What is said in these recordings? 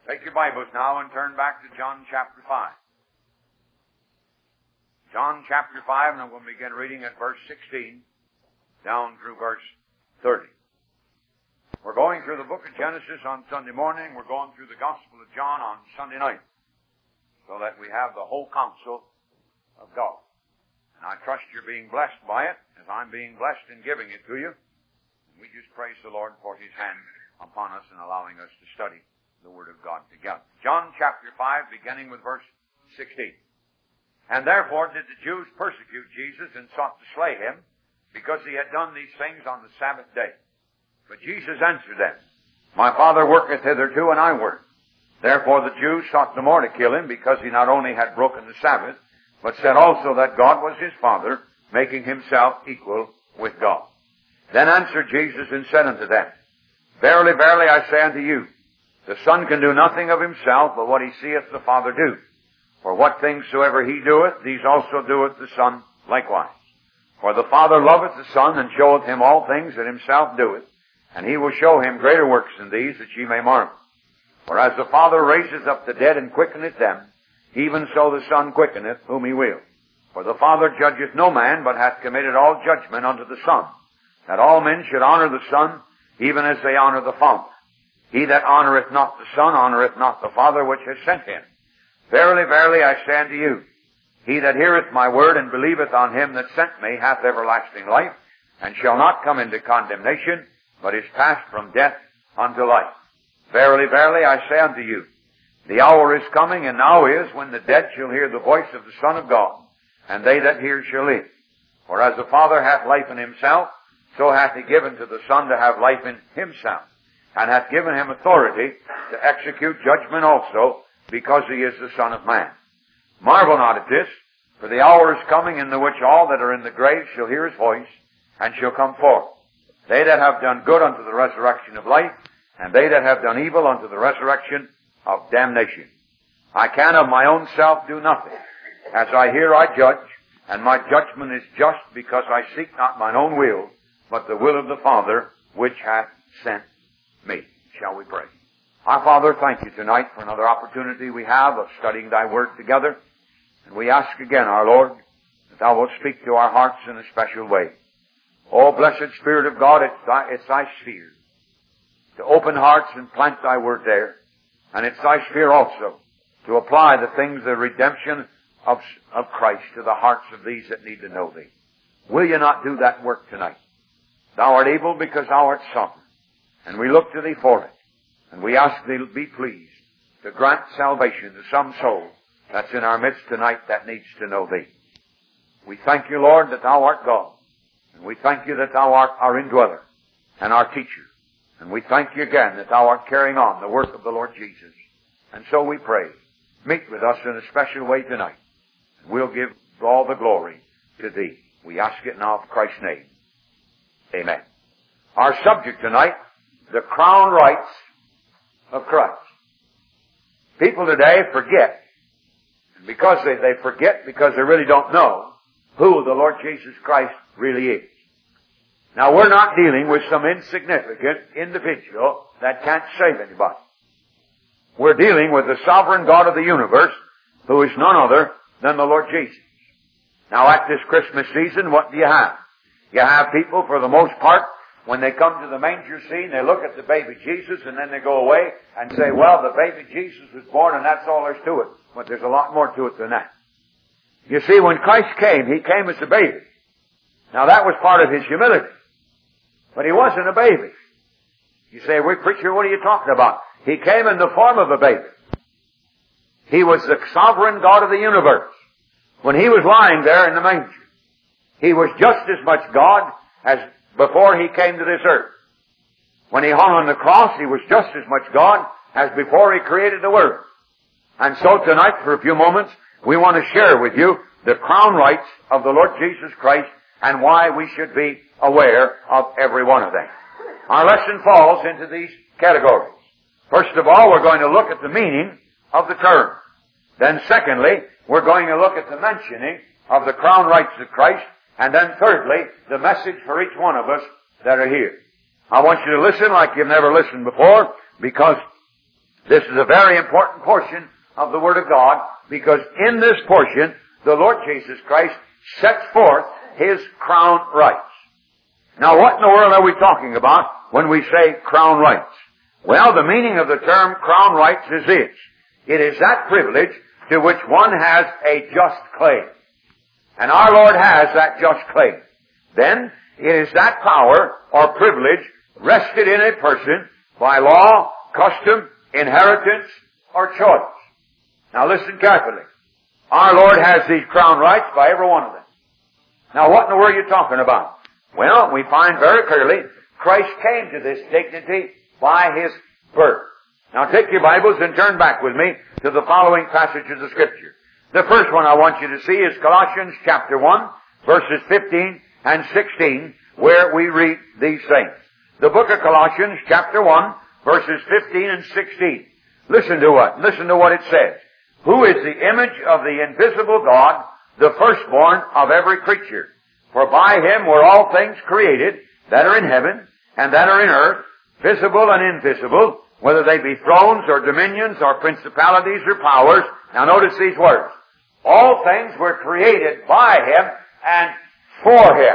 Take your Bibles now and turn back to John chapter 5. John chapter 5, and we'll begin reading at verse 16 down through verse 30. We're going through the book of Genesis on Sunday morning. We're going through the Gospel of John on Sunday night, so that we have the whole counsel of God. And I trust you're being blessed by it, as I'm being blessed in giving it to you. And we just praise the Lord for His hand upon us in allowing us to study the Word of God together. John chapter 5, beginning with verse 16. And therefore did the Jews persecute Jesus and sought to slay him, because he had done these things on the Sabbath day. But Jesus answered them, My Father worketh hitherto, and I work. Therefore the Jews sought the more to kill him, because he not only had broken the Sabbath, but said also that God was his Father, making himself equal with God. Then answered Jesus and said unto them, Verily, verily, I say unto you, the Son can do nothing of himself, but what he seeth the Father do. For what things soever he doeth, these also doeth the Son likewise. For the Father loveth the Son, and showeth him all things that himself doeth, and he will show him greater works than these, that ye may marvel. For as the Father raiseth up the dead and quickeneth them, even so the Son quickeneth whom he will. For the Father judgeth no man, but hath committed all judgment unto the Son, that all men should honor the Son, even as they honor the Father. He that honoureth not the Son honoureth not the Father which has sent him. Verily, verily, I say unto you, he that heareth my word and believeth on him that sent me hath everlasting life, and shall not come into condemnation, but is passed from death unto life. Verily, verily, I say unto you, the hour is coming, and now is, when the dead shall hear the voice of the Son of God, and they that hear shall live. For as the Father hath life in himself, so hath he given to the Son to have life in himself, and hath given him authority to execute judgment also, because he is the Son of Man. Marvel not at this, for the hour is coming in the which all that are in the grave shall hear his voice, and shall come forth. They that have done good unto the resurrection of life, and they that have done evil unto the resurrection of damnation. I can of my own self do nothing. As I hear I judge, and my judgment is just, because I seek not mine own will, but the will of the Father which hath sent me. Shall we pray? Our Father, thank you tonight for another opportunity we have of studying thy word together. And we ask again, our Lord, that thou wilt speak to our hearts in a special way. Oh, blessed Spirit of God, it's thy sphere to open hearts and plant thy word there. And it's thy sphere also to apply the things, the redemption of Christ to the hearts of these that need to know thee. Will you not do that work tonight? Thou art able, because thou art sovereign. And we look to thee for it. And we ask thee to be pleased to grant salvation to some soul that's in our midst tonight that needs to know thee. We thank you, Lord, that thou art God. And we thank you that thou art our indweller and our teacher. And we thank you again that thou art carrying on the work of the Lord Jesus. And so we pray, meet with us in a special way tonight. And we'll give all the glory to thee. We ask it now in Christ's name. Amen. Our subject tonight, the crown rights of Christ. People today forget, and because they forget because they really don't know who the Lord Jesus Christ really is. Now, we're not dealing with some insignificant individual that can't save anybody. We're dealing with the sovereign God of the universe, who is none other than the Lord Jesus. Now, at this Christmas season, what do you have? You have people, for the most part, when they come to the manger scene, they look at the baby Jesus, and then they go away and say, well, the baby Jesus was born, and that's all there's to it. But there's a lot more to it than that. You see, when Christ came, He came as a baby. Now, that was part of His humility. But He wasn't a baby. You say, well, preacher, what are you talking about? He came in the form of a baby. He was the sovereign God of the universe. When He was lying there in the manger, He was just as much God as before He came to this earth. When He hung on the cross, He was just as much God as before He created the world. And so tonight, for a few moments, we want to share with you the crown rights of the Lord Jesus Christ and why we should be aware of every one of them. Our lesson falls into these categories. First of all, we're going to look at the meaning of the term. Then secondly, we're going to look at the mentioning of the crown rights of Christ. And then thirdly, the message for each one of us that are here. I want you to listen like you've never listened before, because This is a very important portion of the Word of God, because in this portion, the Lord Jesus Christ sets forth His crown rights. Now, what in the world are we talking about when we say crown rights? Well, the meaning of the term crown rights is this. It is that privilege to which one has a just claim. And our Lord has that just claim. Then, it is that power or privilege rested in a person by law, custom, inheritance, or choice. Now listen carefully. Our Lord has these crown rights by every one of them. Now what in the world are you talking about? Well, we find very clearly Christ came to this dignity by His birth. Now take your Bibles and turn back with me to the following passages of Scripture. The first one I want you to see is Colossians chapter 1, verses 15 and 16, where we read these things. The book of Colossians chapter 1, verses 15 and 16. Listen to what it says. Who is the image of the invisible God, the firstborn of every creature? For by Him were all things created that are in heaven and that are in earth, visible and invisible, whether they be thrones or dominions or principalities or powers. Now notice these words. All things were created by Him and for Him.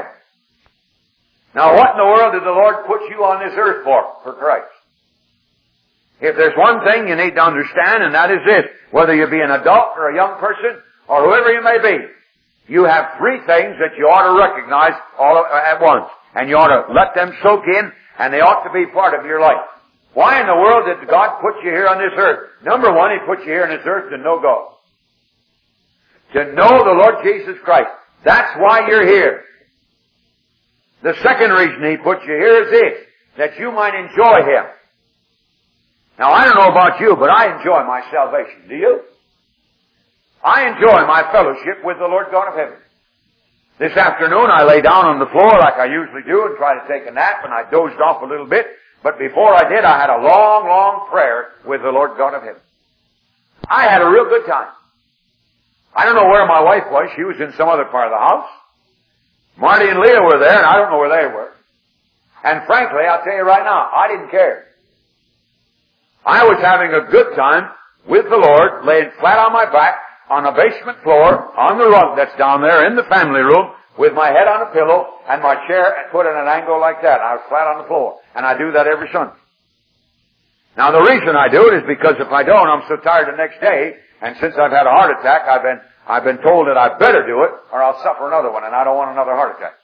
Now what in the world did the Lord put you on this earth for Christ? If there's one thing you need to understand, and that is this, whether you be an adult or a young person or whoever you may be, you have three things that you ought to recognize all at once. And you ought to let them soak in, and they ought to be part of your life. Why in the world did God put you here on this earth? Number one, He put you here on this earth to know God. To know the Lord Jesus Christ. That's why you're here. The second reason He put you here is this, that you might enjoy Him. Now, I don't know about you, but I enjoy my salvation. Do you? I enjoy my fellowship with the Lord God of heaven. This afternoon, I lay down on the floor like I usually do and try to take a nap, and I dozed off a little bit. But before I did, I had a long, long prayer with the Lord God of heaven. I had a real good time. I don't know where my wife was. She was in some other part of the house. Marty and Leah were there, and I don't know where they were. And frankly, I'll tell you right now, I didn't care. I was having a good time with the Lord, laying flat on my back on a basement floor, on the rug that's down there in the family room, with my head on a pillow and my chair put at an angle like that. I was flat on the floor. And I do that every Sunday. Now the reason I do it is because if I don't, I'm so tired the next day, and since I've had a heart attack, I've been told that I better do it or I'll suffer another one, and I don't want another heart attack.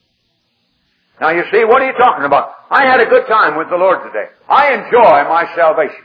Now you see, what are you talking about? I had a good time with the Lord today. I enjoy my salvation.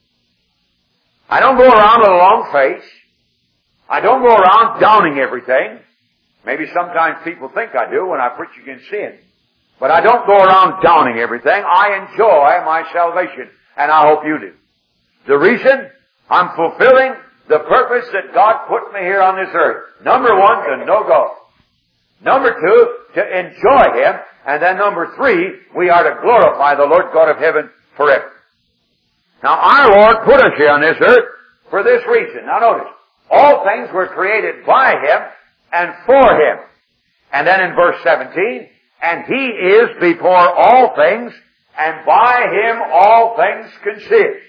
I don't go around with a long face. I don't go around downing everything. Maybe sometimes people think I do when I preach against sin. But I don't go around downing everything. I enjoy my salvation, and I hope you do. The reason? I'm fulfilling the purpose that God put me here on this earth. Number one, to know God. Number two, to enjoy Him. And then number three, we are to glorify the Lord God of heaven forever. Now our Lord put us here on this earth for this reason. Now notice, all things were created by Him and for Him. And then in verse 17, and He is before all things, and by Him all things consist.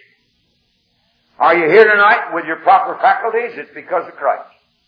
Are you here tonight with your proper faculties? It's because of Christ.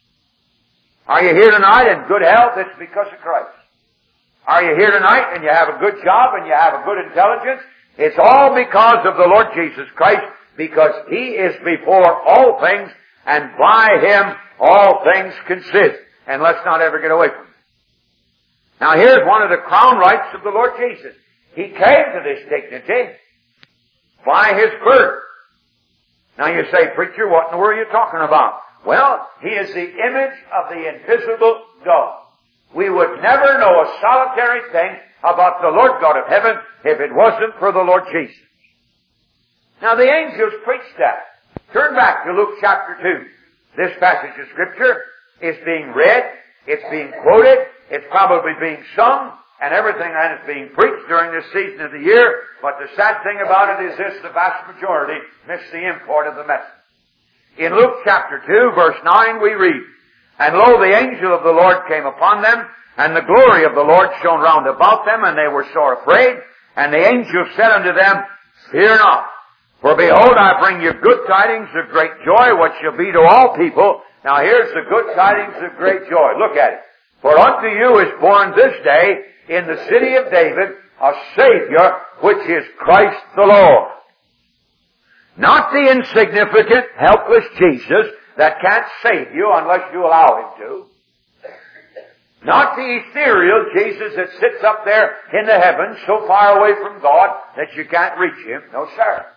Are you here tonight in good health? It's because of Christ. Are you here tonight and you have a good job and you have a good intelligence? It's all because of the Lord Jesus Christ, because He is before all things, and by Him all things consist. And let's not ever get away from it. Now here's one of the crown rights of the Lord Jesus. He came to this dignity by His birth. Now you say, preacher, what in the world are you talking about? Well, He is the image of the invisible God. We would never know a solitary thing about the Lord God of heaven if it wasn't for the Lord Jesus. Now the angels preached that. Turn back to Luke chapter 2. This passage of Scripture is being read, it's being quoted, it's probably being sung, and everything that is being preached during this season of the year. But the sad thing about it is this, the vast majority miss the import of the message. In Luke chapter 2, verse 9, we read, and lo, the angel of the Lord came upon them, and the glory of the Lord shone round about them, and they were sore afraid. And the angel said unto them, fear not, For behold, I bring you good tidings of great joy, which shall be to all people. Now here's the good tidings of great joy. Look at it. For unto you is born this day in the city of David a Savior, which is Christ the Lord. Not the insignificant, helpless Jesus that can't save you unless you allow Him to. Not the ethereal Jesus that sits up there in the heavens so far away from God that you can't reach Him. No, sir.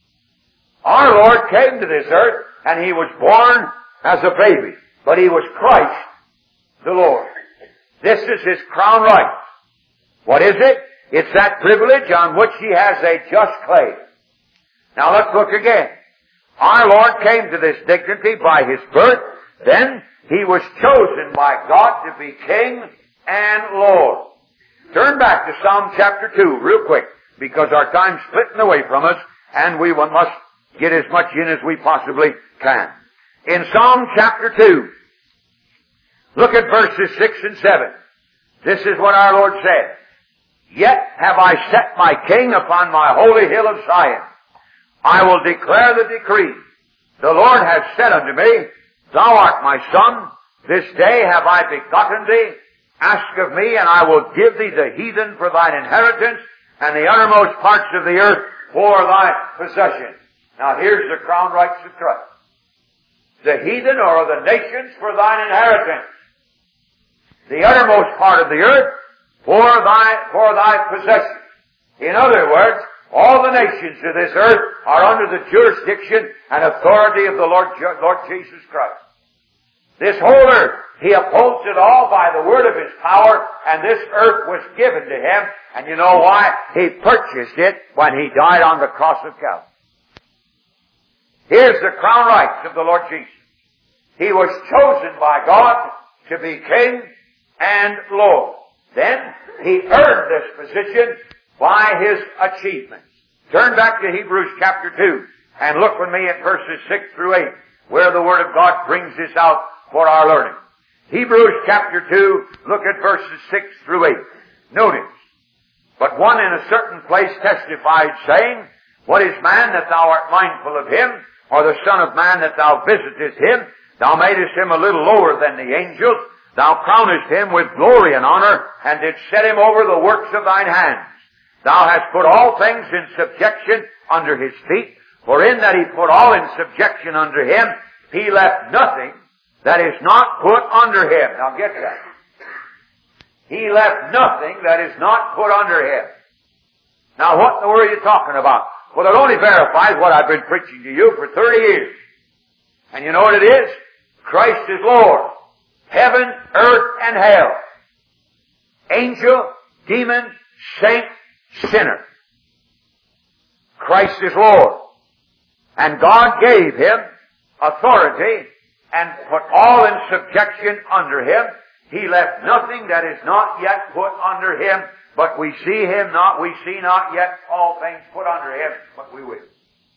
Our Lord came to this earth and He was born as a baby, but He was Christ the Lord. This is His crown right. What is it? It's that privilege on which He has a just claim. Now let's look again. Our Lord came to this dignity by His birth. Then He was chosen by God to be King and Lord. Turn back to Psalm chapter 2 real quick, because our time's splitting away from us and we must get as much in as we possibly can. In Psalm chapter 2, look at verses 6 and 7. This is what our Lord said. Yet have I set my King upon my holy hill of Zion. I will declare the decree. The Lord has said unto me, Thou art my son. This day have I begotten thee. Ask of me, and I will give thee the heathen for thine inheritance, and the uttermost parts of the earth for thy possession. Now here's the crown rights of Christ. The heathen or the nations for thine inheritance. The uttermost part of the earth for thy possession. In other words, all the nations of this earth are under the jurisdiction and authority of the Lord Jesus Christ. This whole earth, He upholds it all by the word of His power, and this earth was given to Him. And you know why? He purchased it when He died on the cross of Calvary. Here's the crown rights of the Lord Jesus. He was chosen by God to be King and Lord. Then He earned this position by His achievements. Turn back to Hebrews chapter 2 and look with me at verses 6 through 8, where the Word of God brings this out for our learning. Hebrews chapter 2, look at verses 6 through 8. Notice, but one in a certain place testified, saying, What is man that thou art mindful of him, or the son of man that thou visitest him? Thou madest him a little lower than the angels. Thou crownest him with glory and honor, and didst set him over the works of thine hands. Thou hast put all things in subjection under his feet, for in that he put all in subjection under him, he left nothing that is not put under him. Now get that. He left nothing that is not put under him. Now what in the world are you talking about? Well, it only verifies what I've been preaching to you for 30 years. And you know what it is? Christ is Lord. Heaven, earth, and hell. Angel, demon, saint, sinner. Christ is Lord. And God gave Him authority and put all in subjection under Him. He left nothing that is not yet put under Him, but we see not yet all things put under Him, but we will.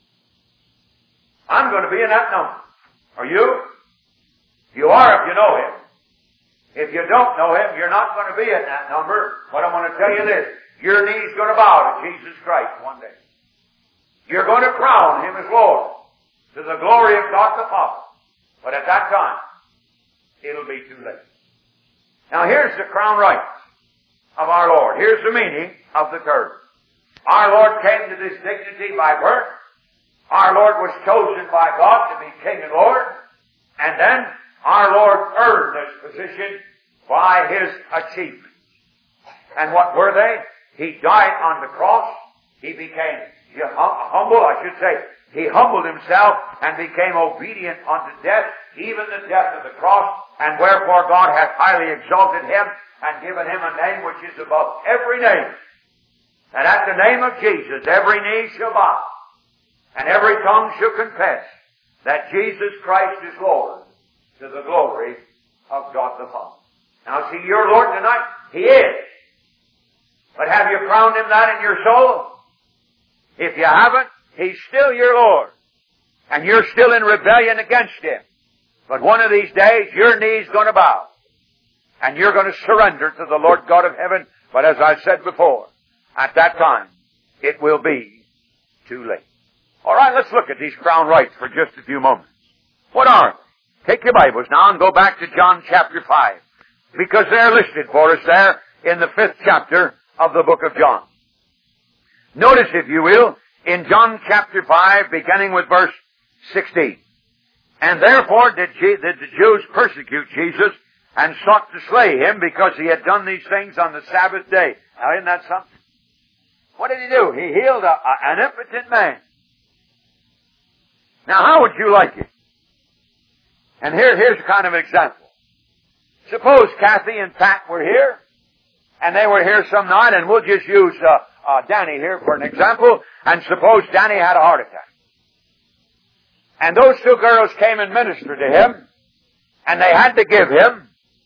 I'm going to be in that number. Are you? You are if you know Him. If you don't know Him, you're not going to be in that number, but I'm going to tell you this. Your knee's going to bow to Jesus Christ one day. You're going to crown Him as Lord to the glory of God the Father. But at that time, it'll be too late. Now here's the crown rights of our Lord. Here's the meaning of the term. Our Lord came to this dignity by birth. Our Lord was chosen by God to be King and Lord. And then our Lord earned this position by His achievements. And what were they? He died on the cross. He became humble, He humbled Himself and became obedient unto death, even the death of the cross. And wherefore God hath highly exalted Him and given Him a name which is above every name. And at the name of Jesus every knee shall bow and every tongue shall confess that Jesus Christ is Lord, to the glory of God the Father. Now see, your Lord tonight, He is. But have you crowned Him that in your soul? If you haven't, He's still your Lord. And you're still in rebellion against Him. But one of these days, your knee's going to bow. And you're going to surrender to the Lord God of heaven. But as I said before, at that time, it will be too late. All right, let's look at these crown rights for just a few moments. What are they? Take your Bibles now and go back to John chapter 5, because they're listed for us there in the 5th chapter of the book of John. Notice, if you will, in John chapter 5, beginning with verse 16. And therefore did the Jews persecute Jesus and sought to slay him because he had done these things on the Sabbath day. Now, isn't that something? What did he do? He healed an impotent man. Now, how would you like it? And here's a kind of an example. Suppose Kathy and Pat were here, and they were here some night, and we'll just use Danny here for an example, and suppose Danny had a heart attack. And those two girls came and ministered to him, and they had to give him,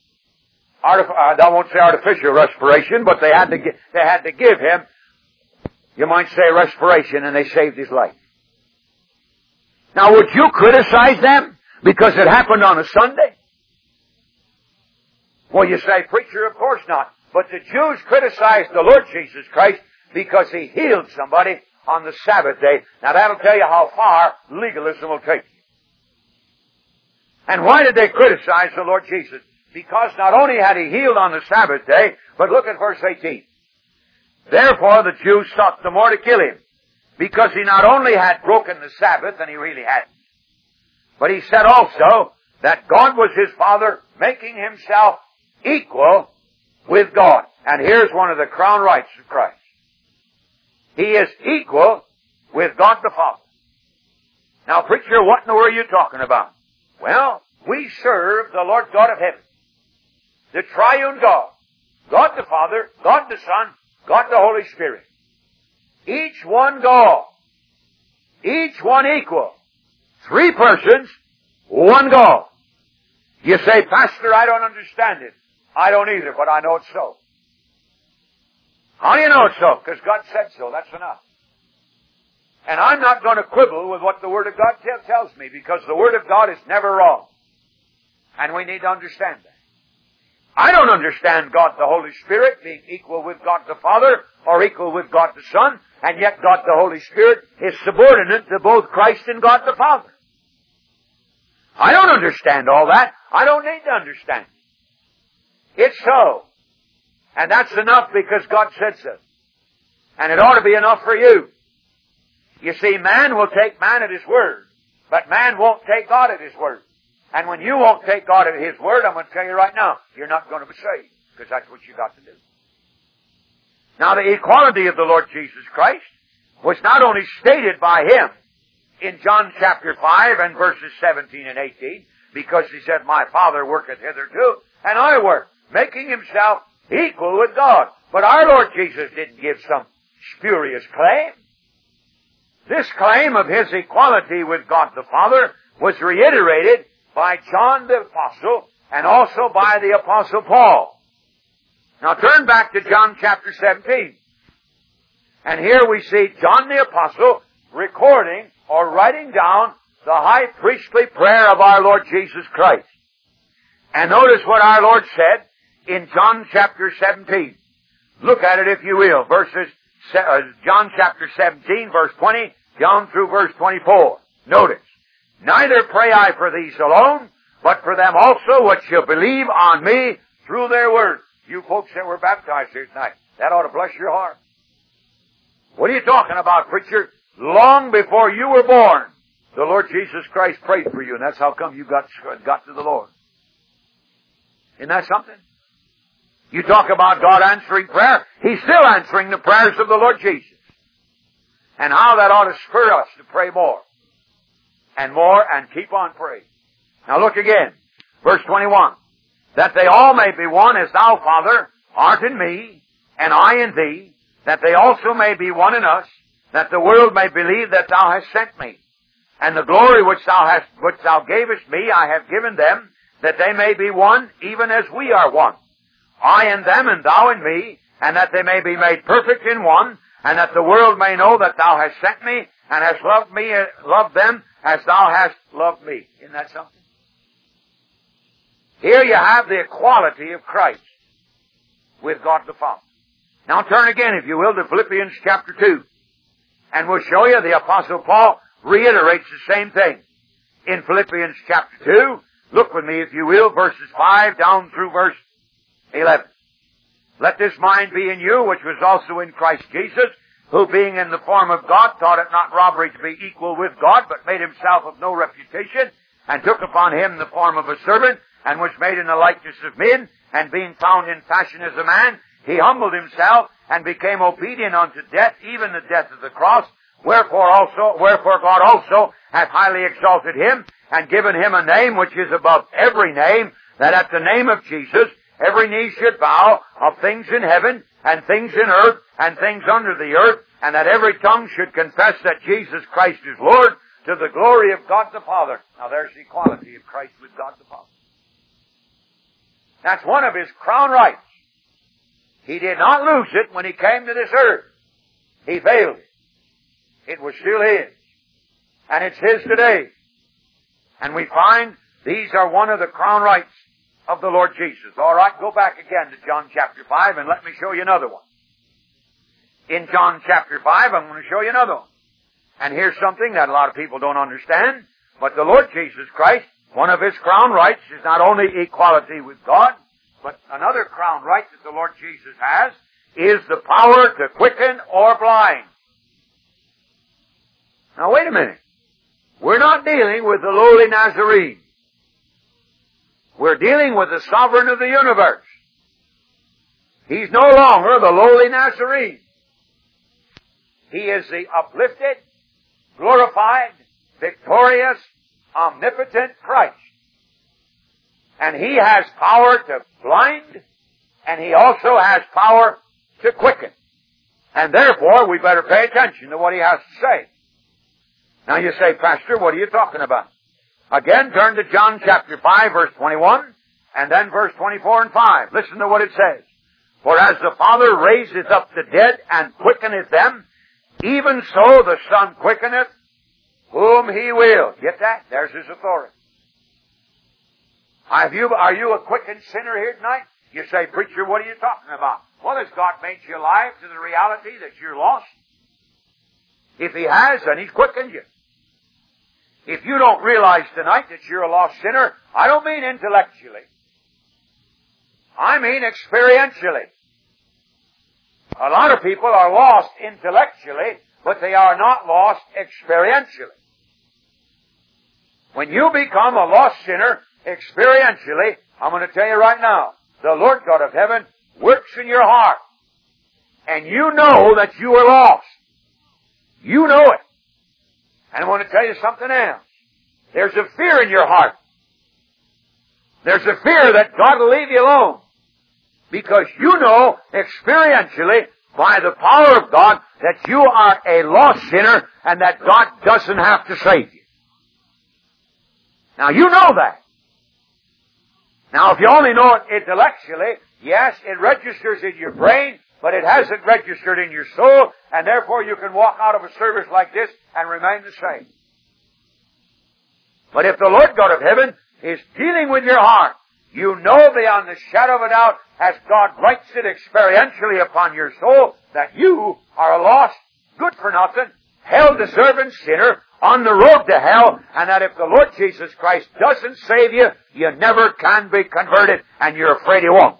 I won't say artificial respiration, but they had to give him, you might say, respiration, and they saved his life. Now, would you criticize them because it happened on a Sunday? Well, you say, preacher, of course not. But the Jews criticized the Lord Jesus Christ because he healed somebody on the Sabbath day. Now, that'll tell you how far legalism will take you. And why did they criticize the Lord Jesus? Because not only had he healed on the Sabbath day, but look at verse 18. Therefore the Jews sought the more to kill him, because he not only had broken the Sabbath, and he really hadn't, but he said also that God was his Father, making himself equal with God. And here's one of the crown rights of Christ. He is equal with God the Father. Now, preacher, what in the world are you talking about? Well, we serve the Lord God of heaven, the triune God, God the Father, God the Son, God the Holy Spirit. Each one God. Each one equal. 3 persons, 1 God. You say, Pastor, I don't understand it. I don't either, but I know it's so. How do you know it's so? Because God said so. That's enough. And I'm not going to quibble with what the Word of God tells me, because the Word of God is never wrong. And we need to understand that. I don't understand God the Holy Spirit being equal with God the Father or equal with God the Son, and yet God the Holy Spirit is subordinate to both Christ and God the Father. I don't understand all that. I don't need to understand it. It's so. And that's enough because God said so. And it ought to be enough for you. You see, man will take man at his word, but man won't take God at his word. And when you won't take God at his word, I'm going to tell you right now, you're not going to be saved, because that's what you got to do. Now, the equality of the Lord Jesus Christ was not only stated by him in John chapter 5 and verses 17 and 18, because he said, my Father worketh hitherto, and I work, making himself equal with God. But our Lord Jesus didn't give some spurious claim. This claim of his equality with God the Father was reiterated by John the Apostle and also by the Apostle Paul. Now turn back to John chapter 17. And here we see John the Apostle recording or writing down the high priestly prayer of our Lord Jesus Christ. And notice what our Lord said in John chapter 17. Look at it if you will. John chapter 17 verse 20 down through verse 24. Notice. Neither pray I for these alone, but for them also which shall believe on me through their word. You folks that were baptized here tonight, that ought to bless your heart. What are you talking about, preacher? Long before you were born, the Lord Jesus Christ prayed for you, and that's how come you got to the Lord. Isn't that something? You talk about God answering prayer, He's still answering the prayers of the Lord Jesus. And how that ought to spur us to pray more and more and keep on praying. Now look again. Verse 21. That they all may be one as thou, Father, art in me, and I in thee, that they also may be one in us, that the world may believe that thou hast sent me. And the glory which thou gavest me I have given them, that they may be one, even as we are one. I in them, and thou in me, and that they may be made perfect in one, and that the world may know that thou hast sent me, and hast loved them as thou hast loved me. Isn't that something? Here you have the equality of Christ with God the Father. Now turn again, if you will, to Philippians chapter 2. And we'll show you the Apostle Paul reiterates the same thing. In Philippians chapter 2, look with me if you will, verses 5 down through verse 11. Let this mind be in you, which was also in Christ Jesus, who being in the form of God, thought it not robbery to be equal with God, but made himself of no reputation, and took upon him the form of a servant, and was made in the likeness of men, and being found in fashion as a man, he humbled himself, and became obedient unto death, even the death of the cross. Wherefore God also hath highly exalted him, and given him a name which is above every name, that at the name of Jesus every knee should bow, of things in heaven, and things in earth, and things under the earth, and that every tongue should confess that Jesus Christ is Lord, to the glory of God the Father. Now there's the equality of Christ with God the Father. That's one of his crown rights. He did not lose it when he came to this earth. He failed it. It was still his. And it's his today. And we find these are one of the crown rights of the Lord Jesus. All right, go back again to John chapter 5 and let me show you another one. In John chapter 5, I'm going to show you another one. And here's something that a lot of people don't understand. But the Lord Jesus Christ, one of his crown rights is not only equality with God, but another crown right that the Lord Jesus has is the power to quicken or blind. Now wait a minute. We're not dealing with the lowly Nazarene. We're dealing with the sovereign of the universe. He's no longer the lowly Nazarene. He is the uplifted, glorified, victorious, omnipotent Christ. And he has power to blind, and he also has power to quicken. And therefore, we better pay attention to what he has to say. Now you say, Pastor, what are you talking about? Again, turn to John chapter 5, verse 21, and then verse 24 and 5. Listen to what it says. For as the Father raiseth up the dead and quickeneth them, even so the Son quickeneth whom he will. Get that? There's his authority. Are you a quickened sinner here tonight? You say, preacher, what are you talking about? Well, has God made you alive to the reality that you're lost? If he has, then he's quickened you. If you don't realize tonight that you're a lost sinner, I don't mean intellectually. I mean experientially. A lot of people are lost intellectually, but they are not lost experientially. When you become a lost sinner experientially, I'm going to tell you right now, the Lord God of heaven works in your heart. And you know that you are lost. You know it. And I want to tell you something else. There's a fear in your heart. There's a fear that God will leave you alone. Because you know experientially by the power of God that you are a lost sinner and that God doesn't have to save you. Now you know that. Now if you only know it intellectually, yes, it registers in your brain, but it hasn't registered in your soul, and therefore you can walk out of a service like this and remain the same. But if the Lord God of heaven is dealing with your heart, you know beyond the shadow of a doubt, as God writes it experientially upon your soul, that you are a lost, good-for-nothing, hell-deserving sinner on the road to hell, and that if the Lord Jesus Christ doesn't save you, you never can be converted, and you're afraid He won't.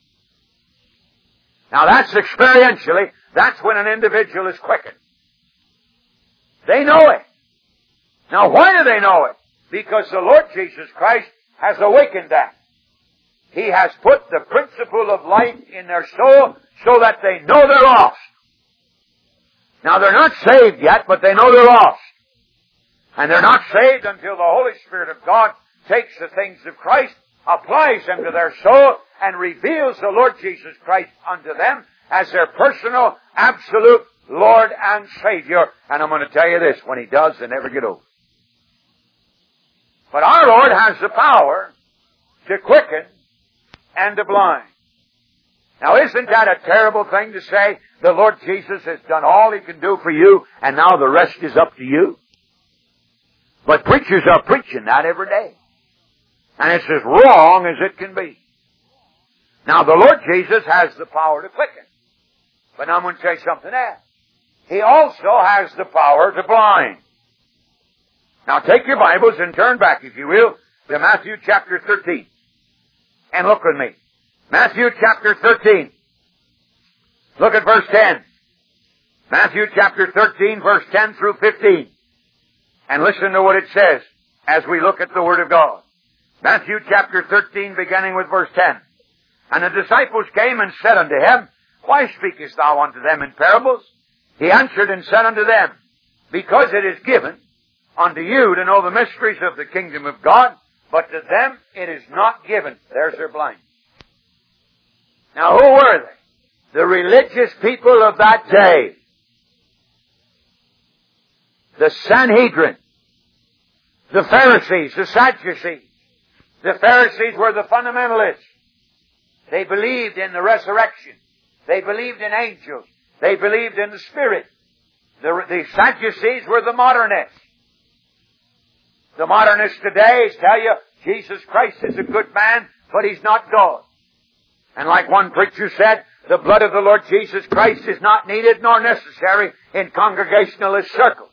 Now that's experientially, that's when an individual is quickened. They know it. Now why do they know it? Because the Lord Jesus Christ has awakened that. He has put the principle of life in their soul so that they know they're lost. Now they're not saved yet, but they know they're lost. And they're not saved until the Holy Spirit of God takes the things of Christ, applies them to their soul, and reveals the Lord Jesus Christ unto them as their personal, absolute Lord and Savior. And I'm going to tell you this, when He does, they never get over. But our Lord has the power to quicken and to blind. Now isn't that a terrible thing to say? The Lord Jesus has done all He can do for you, and now the rest is up to you. But preachers are preaching that every day. And it's as wrong as it can be. Now the Lord Jesus has the power to quicken. But now I'm going to tell you something else. He also has the power to blind. Now take your Bibles and turn back, if you will, to Matthew chapter 13. And look with me. Matthew chapter 13. Look at verse 10. Matthew chapter 13, verse 10 through 15. And listen to what it says as we look at the Word of God. Matthew chapter 13, beginning with verse 10. And the disciples came and said unto him, Why speakest thou unto them in parables? He answered and said unto them, Because it is given unto you to know the mysteries of the kingdom of God, but to them it is not given. There's their blind. Now who were they? The religious people of that day. The Sanhedrin. The Pharisees, the Sadducees. The Pharisees were the fundamentalists. They believed in the resurrection. They believed in angels. They believed in the Spirit. The Sadducees were the modernists. The modernists today tell you Jesus Christ is a good man, but He's not God. And like one preacher said, the blood of the Lord Jesus Christ is not needed nor necessary in Congregationalist circles.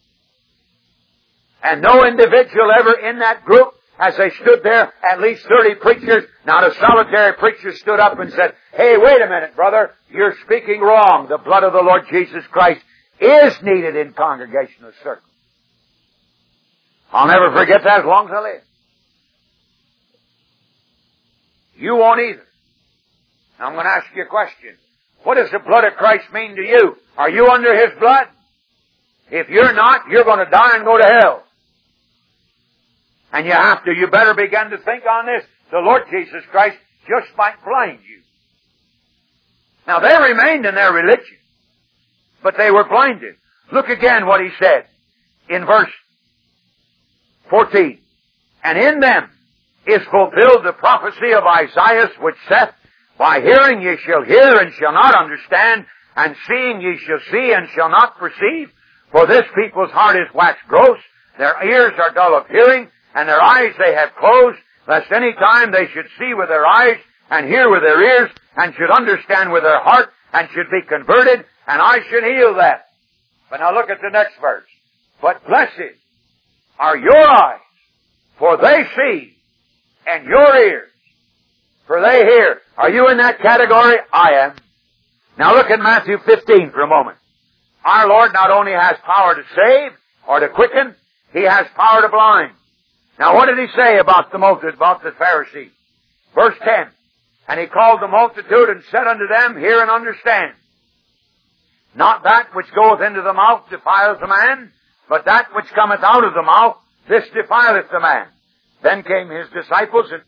And no individual ever in that group, as they stood there, at least 30 preachers, not a solitary preacher stood up and said, Hey, wait a minute, brother, you're speaking wrong. The blood of the Lord Jesus Christ is needed in Congregationalist circles. I'll never forget that as long as I live. You won't either. Now I'm going to ask you a question. What does the blood of Christ mean to you? Are you under His blood? If you're not, you're going to die and go to hell. And you better begin to think on this. The Lord Jesus Christ just might blind you. Now they remained in their religion, but they were blinded. Look again what He said in verse 14. And in them is fulfilled the prophecy of Isaiah, which saith, By hearing ye shall hear and shall not understand, and seeing ye shall see and shall not perceive. For this people's heart is waxed gross, their ears are dull of hearing, and their eyes they have closed, lest any time they should see with their eyes, and hear with their ears, and should understand with their heart, and should be converted, and I should heal them. But now look at the next verse. But blessed are your eyes, for they see, and your ears, for they hear. Are you in that category? I am. Now look at Matthew 15 for a moment. Our Lord not only has power to save or to quicken, He has power to blind. Now what did He say about the multitude, about the Pharisees? Verse 10. And He called the multitude and said unto them, Hear and understand. Not that which goeth into the mouth defileth a man, but that which cometh out of the mouth, this defileth the man. Then came His disciples and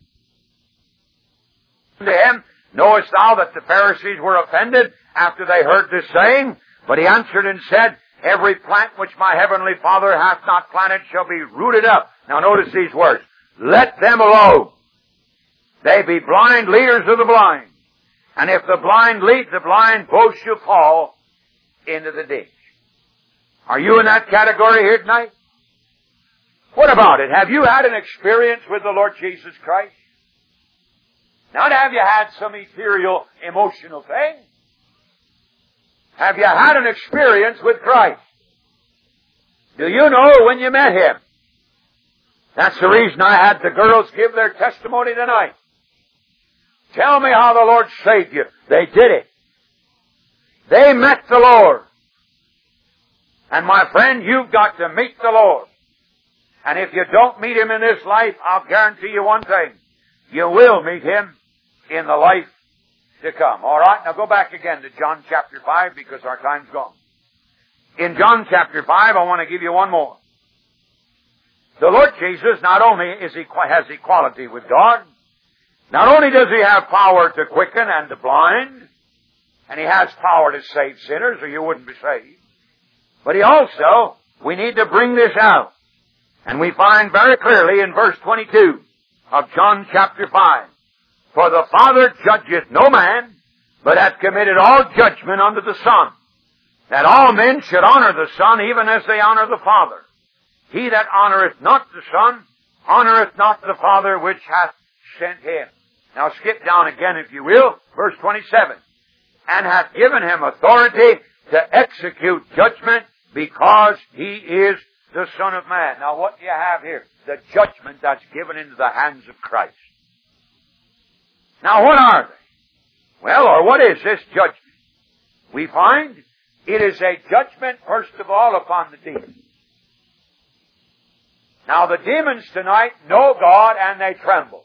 to Him, Knowest thou that the Pharisees were offended after they heard this saying? But He answered and said, Every plant which my heavenly Father hath not planted shall be rooted up. Now notice these words. Let them alone. They be blind leaders of the blind. And if the blind lead the blind, both shall fall into the ditch. Are you in that category here tonight? What about it? Have you had an experience with the Lord Jesus Christ? Not have you had some ethereal, emotional thing? Have you had an experience with Christ? Do you know when you met Him? That's the reason I had the girls give their testimony tonight. Tell me how the Lord saved you. They did it. They met the Lord. And my friend, you've got to meet the Lord. And if you don't meet Him in this life, I'll guarantee you one thing. You will meet Him in the life to come. All right, now go back again to John chapter 5 because our time's gone. In John chapter 5, I want to give you one more. The Lord Jesus not only has equality with God, not only does He have power to quicken and to blind, and He has power to save sinners or you wouldn't be saved, but He also, we need to bring this out. And we find very clearly in verse 22 of John chapter 5, For the Father judgeth no man, but hath committed all judgment unto the Son, that all men should honor the Son even as they honor the Father. He that honoreth not the Son, honoreth not the Father which hath sent Him. Now skip down again, if you will, verse 27. And hath given Him authority to execute judgment, because He is the Son of Man. Now what do you have here? The judgment that's given into the hands of Christ. Now what are they? Well, or what is this judgment? We find it is a judgment, first of all, upon the demons. Now the demons tonight know God and they tremble.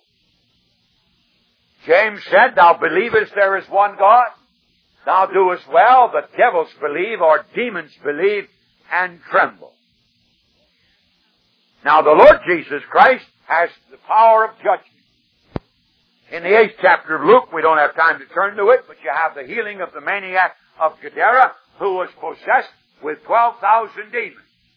James said, Thou believest there is one God? Thou doest well, the devils believe, or demons believe, and tremble. Now the Lord Jesus Christ has the power of judgment. In the 8th chapter of Luke, we don't have time to turn to it, but you have the healing of the maniac of Gadara, who was possessed with 12,000 demons.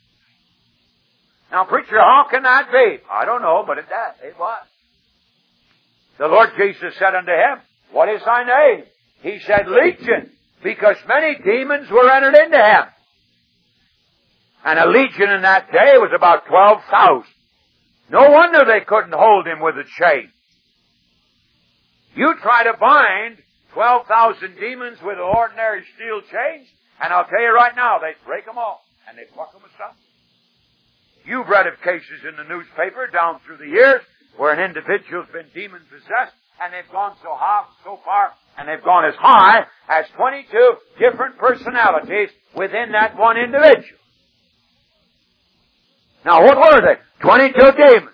Now, preacher, how can that be? I don't know, but it was. The Lord Jesus said unto him, What is thy name? He said, Legion, because many demons were entered into him. And a legion in that day was about 12,000. No wonder they couldn't hold him with a chain. You try to bind 12,000 demons with ordinary steel chains, and I'll tell you right now, they break them off, and they pluck them asunder. You've read of cases in the newspaper down through the years where an individual's been demon-possessed, and they've gone so far, and they've gone as high as 22 different personalities within that one individual. Now, what were they? 22 demons.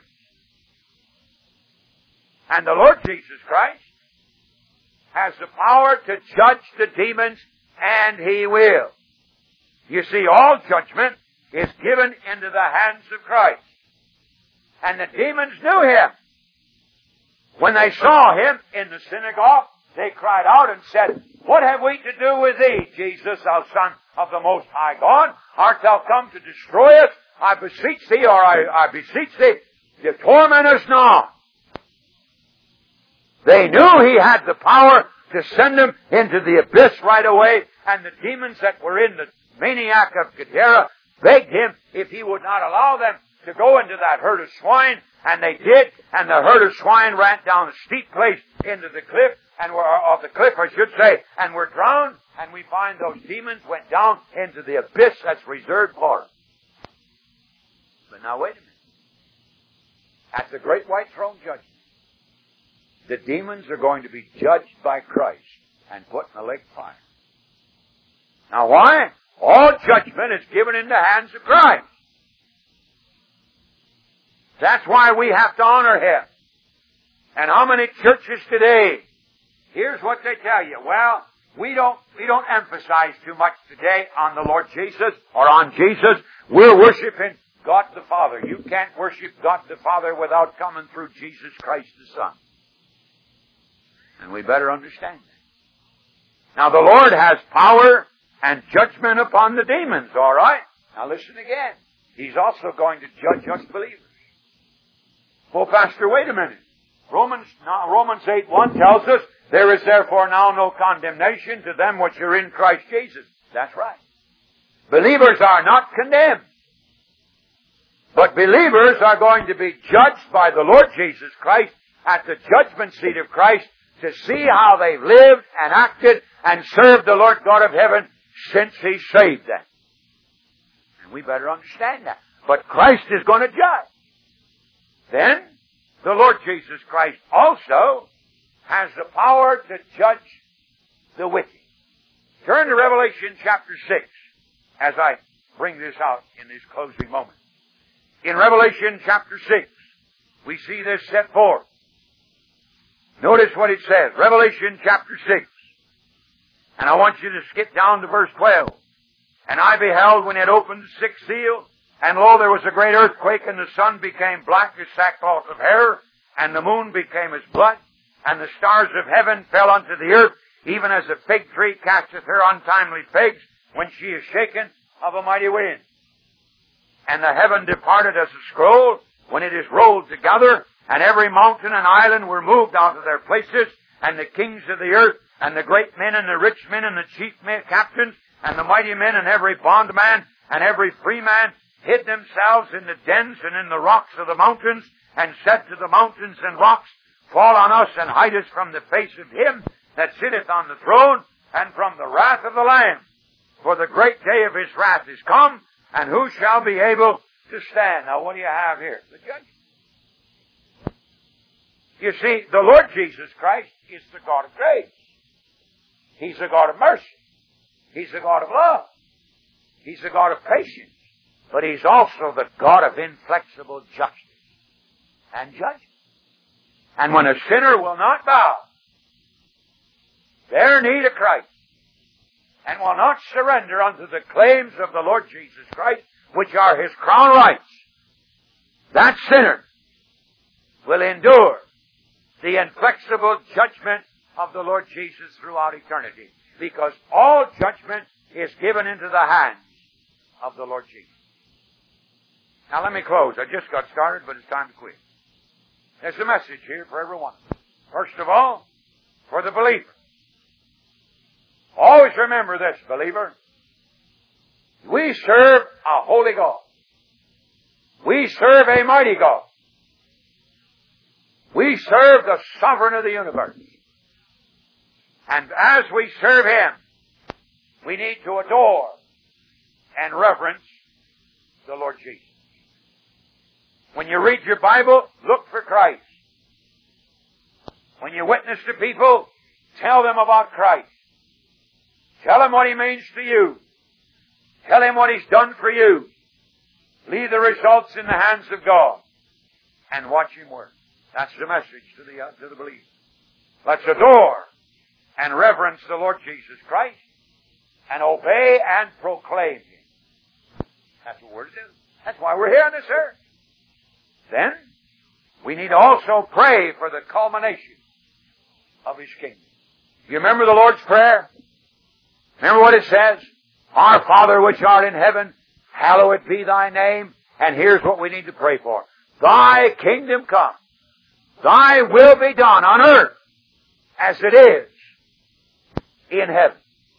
And the Lord Jesus Christ has the power to judge the demons, and He will. You see, all judgment is given into the hands of Christ. And the demons knew Him. When they saw Him in the synagogue, they cried out and said, What have we to do with Thee, Jesus, thou Son of the Most High God? Art Thou come to destroy us? I beseech Thee, or I beseech Thee, to torment us not. They knew He had the power to send them into the abyss right away, and the demons that were in the maniac of Gadara begged Him if He would not allow them to go into that herd of swine, and they did, and the herd of swine ran down a steep place into the cliff, and were drowned, and we find those demons went down into the abyss that's reserved for them. But now wait a minute. At the great white throne judgment, the demons are going to be judged by Christ and put in the lake of fire. Now why? All judgment is given in the hands of Christ. That's why we have to honor Him. And how many churches today, here's what they tell you. Well, we don't emphasize too much today on the Lord Jesus or on Jesus. We're worshiping God the Father. You can't worship God the Father without coming through Jesus Christ the Son. And we better understand that. Now the Lord has power and judgment upon the demons, all right? Now listen again. He's also going to judge us believers. Well, Pastor, wait a minute. Romans 8:1 tells us, There is therefore now no condemnation to them which are in Christ Jesus. That's right. Believers are not condemned. But believers are going to be judged by the Lord Jesus Christ at the judgment seat of Christ to see how they've lived and acted and served the Lord God of heaven since He saved them. And we better understand that. But Christ is going to judge. Then, the Lord Jesus Christ also has the power to judge the wicked. Turn to Revelation chapter 6 as I bring this out in this closing moment. In Revelation chapter 6, we see this set forth. Notice what it says. Revelation chapter 6. And I want you to skip down to verse 12. And I beheld when it opened the sixth seal, and lo, there was a great earthquake, and the sun became black as sackcloth of hair, and the moon became as blood, and the stars of heaven fell unto the earth, even as a fig tree casteth her untimely figs when she is shaken of a mighty wind. And the heaven departed as a scroll when it is rolled together, and every mountain and island were moved out of their places, and the kings of the earth, and the great men, and the rich men, and the chief men, captains, and the mighty men, and every bondman, and every free man, hid themselves in the dens and in the rocks of the mountains, and said to the mountains and rocks, Fall on us, and hide us from the face of Him that sitteth on the throne, and from the wrath of the Lamb. For the great day of His wrath is come, and who shall be able to stand. Now what do you have here? The judgment. You see, the Lord Jesus Christ is the God of grace. He's the God of mercy. He's the God of love. He's the God of patience. But He's also the God of inflexible justice and judgment. And when a sinner will not bow their knee to Christ and will not surrender unto the claims of the Lord Jesus Christ, which are His crown rights, that sinner will endure the inflexible judgment of the Lord Jesus throughout eternity. Because all judgment is given into the hands of the Lord Jesus. Now let me close. I just got started, but it's time to quit. There's a message here for everyone. First of all, for the believer. Always remember this, believer. We serve a holy God. We serve a mighty God. We serve the sovereign of the universe. And as we serve Him, we need to adore and reverence the Lord Jesus. When you read your Bible, look for Christ. When you witness to people, tell them about Christ. Tell them what He means to you. Tell Him what He's done for you. Leave the results in the hands of God. And watch Him work. That's the message to the believer. Let's adore and reverence the Lord Jesus Christ and obey and proclaim Him. That's what we're to do. That's why we're here on this earth. Then, we need to also pray for the culmination of His kingdom. You remember the Lord's Prayer? Remember what it says? Our Father which art in heaven, hallowed be Thy name. And here's what we need to pray for. Thy kingdom come. Thy will be done on earth as it is in heaven.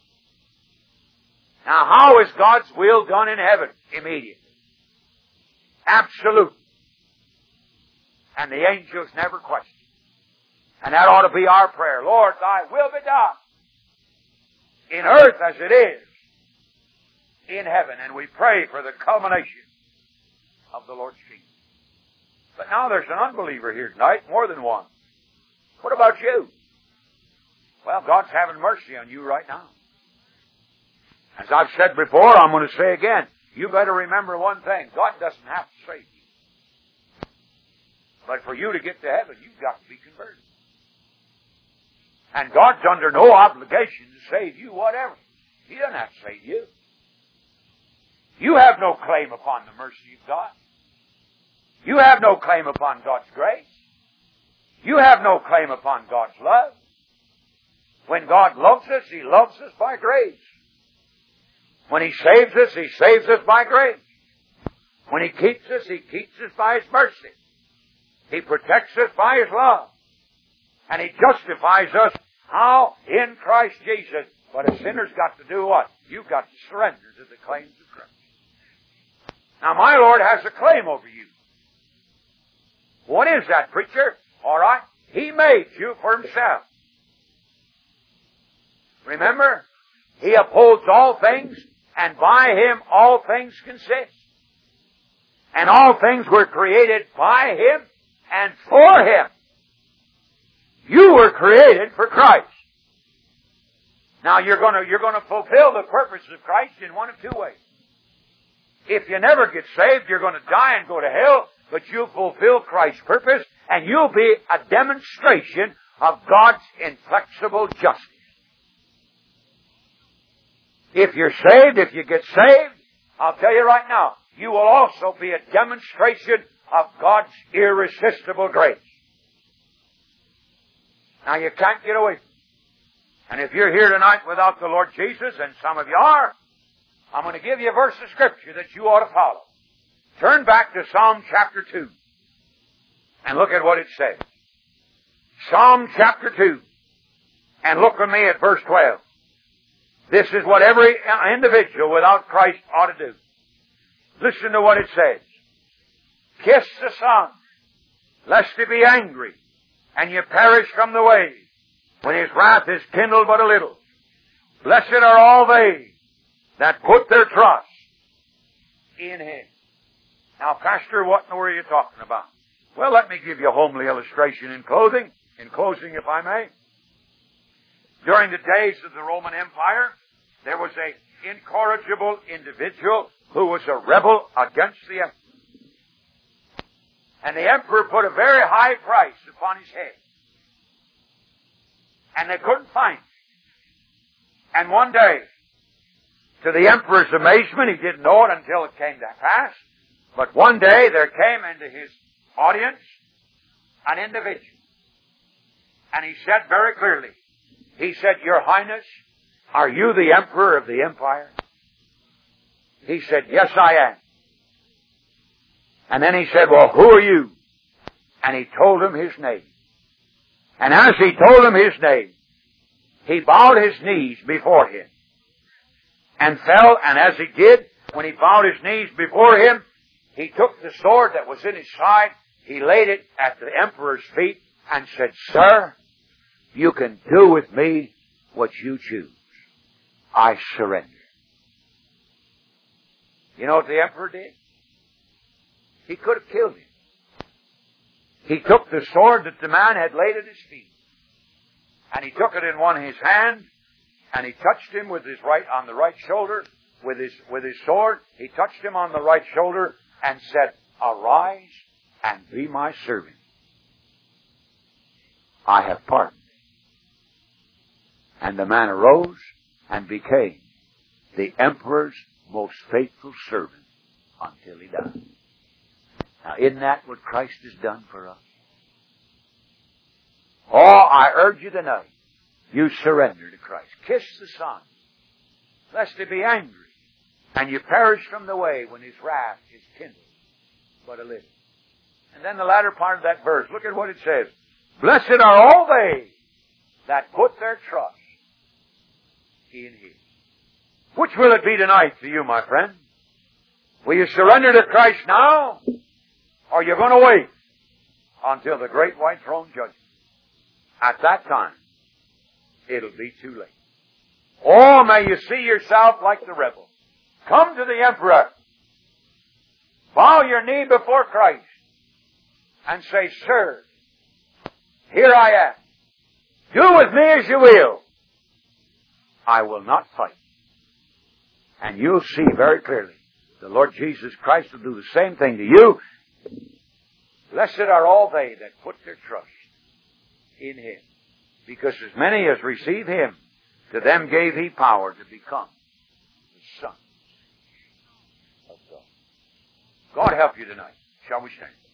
Now, how is God's will done in heaven? Immediately. Absolute. And the angels never question. And that ought to be our prayer. Lord, Thy will be done in earth as it is in heaven. And we pray for the culmination of the Lord's kingdom. But now there's an unbeliever here tonight, more than one. What about you? Well, God's having mercy on you right now. As I've said before, I'm going to say again, you better remember one thing. God doesn't have to save you. But for you to get to heaven, you've got to be converted. And God's under no obligation to save you whatever. He doesn't have to save you. You have no claim upon the mercy of God. You have no claim upon God's grace. You have no claim upon God's love. When God loves us, He loves us by grace. When He saves us, He saves us by grace. When He keeps us, He keeps us by His mercy. He protects us by His love. And He justifies us, how? In Christ Jesus. But a sinner's got to do what? You've got to surrender to the claims of Christ. Now my Lord has a claim over you. What is that, preacher? All right. He made you for Himself. Remember? He upholds all things, and by Him all things consist. And all things were created by Him and for Him. You were created for Christ. Now you're going to fulfill the purpose of Christ in one of two ways. If you never get saved, you're going to die and go to hell, but you'll fulfill Christ's purpose, and you'll be a demonstration of God's inflexible justice. If you're saved, if you get saved, I'll tell you right now, you will also be a demonstration of God's irresistible grace. Now you can't get away from it. And if you're here tonight without the Lord Jesus, and some of you are, I'm going to give you a verse of Scripture that you ought to follow. Turn back to Psalm chapter 2 and look at what it says. Psalm chapter 2, and look with me at verse 12. This is what every individual without Christ ought to do. Listen to what it says. Kiss the Son, lest He be angry, and you perish from the way, when His wrath is kindled but a little. Blessed are all they that put their trust in Him. Now, Pastor, what in the world are you talking about? Well, let me give you a homely illustration in closing, if I may. During the days of the Roman Empire, there was an incorrigible individual who was a rebel against the emperor. And the emperor put a very high price upon his head. And they couldn't find him. And one day, to the emperor's amazement, he didn't know it until it came to pass, but one day there came into his audience an individual. And he said very clearly, he said, Your Highness, are you the emperor of the empire? He said, Yes, I am. And then he said, Well, who are you? And he told him his name. And as he told him his name, he bowed his knees before him and fell, and as he did, when he bowed his knees before him, he took the sword that was in his side, he laid it at the emperor's feet and said, Sir, you can do with me what you choose. I surrender. You know what the emperor did? He could have killed him. He took the sword that the man had laid at his feet, and he took it in one of his hand, and he touched him with his on the right shoulder, with his sword. He touched him on the right shoulder and said, Arise and be my servant. I have pardoned thee. And the man arose and became the emperor's most faithful servant until he died. Now, isn't that what Christ has done for us? Oh, I urge you tonight, you surrender to Christ. Kiss the Son, lest he be angry, and you perish from the way when his wrath is kindled but a little. And then the latter part of that verse, look at what it says. Blessed are all they that put their trust in Him. Which will it be tonight to you, my friend? Will you surrender to Christ now? Or are you going to wait until the great white throne judgment? At that time, it'll be too late. Oh, may you see yourself like the rebel. Come to the emperor. Bow your knee before Christ and say, Sir, here I am. Do with me as you will. I will not fight. And you'll see very clearly the Lord Jesus Christ will do the same thing to you. Blessed are all they that put their trust in Him. Because as many as receive Him, to them gave He power to become the Son of God. God help you tonight. Shall we stand?